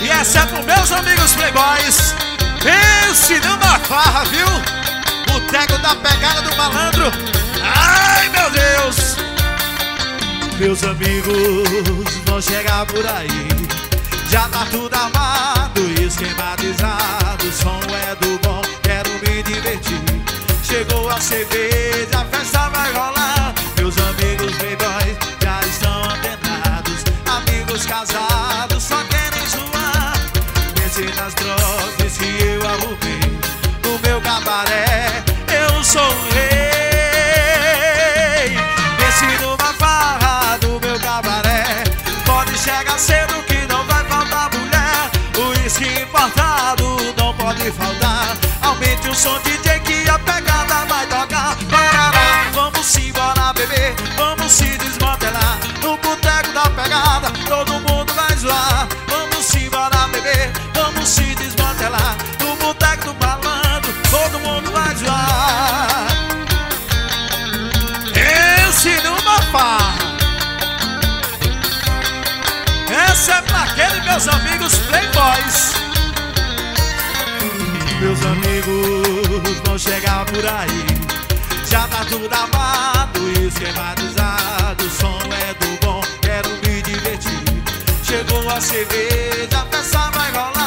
E essa é pros meus amigos playboys. Pense numa farra, viu? Boteco da pegada do malandro. Ai, meu Deus. Meus amigos vão chegar por aí. Já tá tudo armado e esquematizado. O som é do bom, quero me divertir. Chegou a cerveja, a festa vai rolar. Meus amigos playboys já estão antenados. Amigos casados só querem zoar. Pense nas drogas que eu arrumei no meu cabaré. Eu sou o rei. Pense numa farra do meu cabaré. Pode chegar cedo que não vai faltar mulher. O uísque importado não pode faltar. Aumente o som, DJ, que a pegada vai tocar. Parará, vamos embora beber, vamos se desmantelar. No boteco da pegada, todo mundo vai zoar. Vamos embora beber, vamos se desmantelar. No boteco do malandro, todo mundo vai zoar. Esse numa farra. Essa é pra aqueles meus amigos playboys. Meus amigos vão chegar por aí. Já tá tudo armado e esquematizado. O som é do bom, quero me divertir. Chegou a cerveja, a festa vai rolar.